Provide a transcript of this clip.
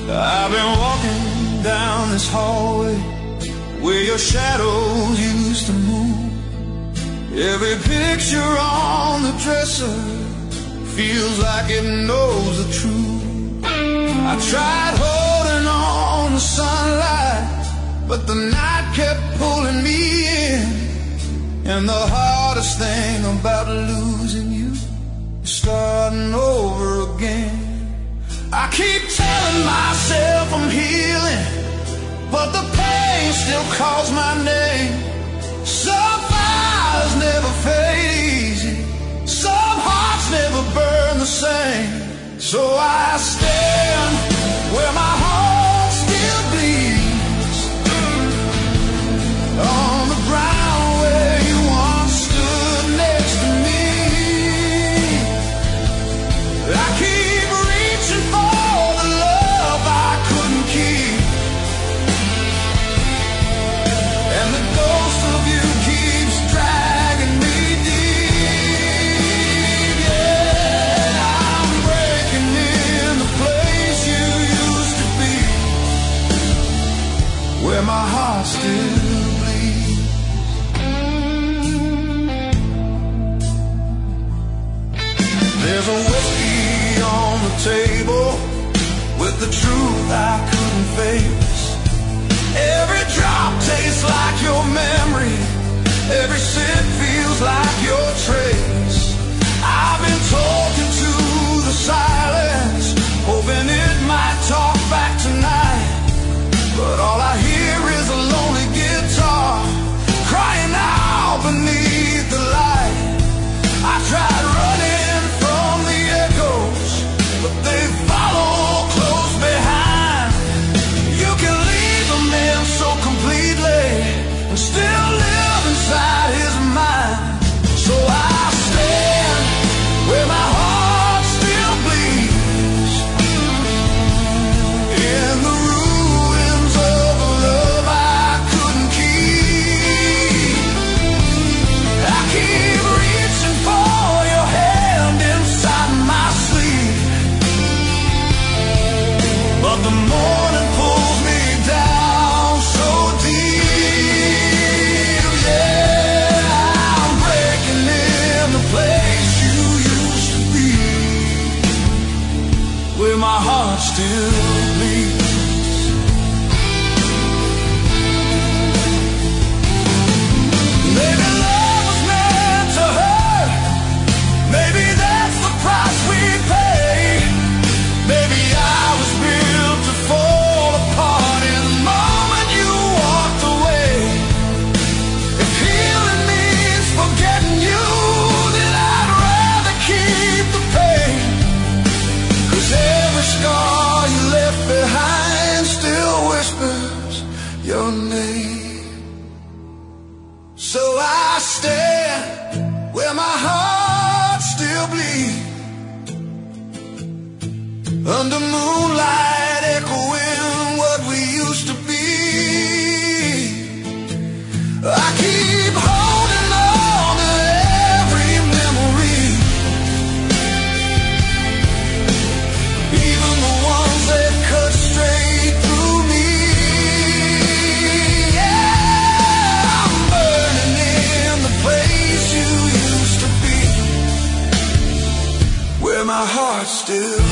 I've been walking down this hallway where your shadows used to move. Every picture on the dresser feels like it knows the truth. I tried holding on to sunlight, but the night kept pulling me in. And the hardest thing about losing you is starting over again. I keep telling myself I'm healing, but the pain still calls my name. Some fires never fade easy, some hearts never burn the same. So I stand where my heart still bleeds, on the ground where you once stood next to me. I keep reaching for the love I couldn't keep, and the ghost of you keeps dragging me deep. Yeah, I'm breaking in the place you used to be, where my heart still bleeds. There's a whiskey on the table with the truth I couldn't face. Every drop tastes like your memory, every sip feels like your trace. I've been talking to the silence, hoping it might talk back tonight, but all I hear is a lonely guitar crying out beneath the light. I tried running from the echoes, but they follow close behind. You can leave a man so completely and still live inside his mind. So I stand where my heart still bleeds, in the ruins of a love I couldn't keep. I keep reaching for your hand inside my sleeve, but the morning pulls me down so deep. Yeah, I'm breaking in the place you used to be, where my heart still bleeds. Maybe love was meant to hurt, maybe that's the price we pay. Maybe I was built to fall apart in the moment you walked away. If healing means forgetting you, then I'd rather keep the pain, 'cause every scar you left behind still whispers your name. So I stand where my heart still bleeds, under moonlight echoing what we used to be. I keep holding on to every memory, even the ones that cut straight through me. Yeah, I'm burning in the place you used to be, where my heart still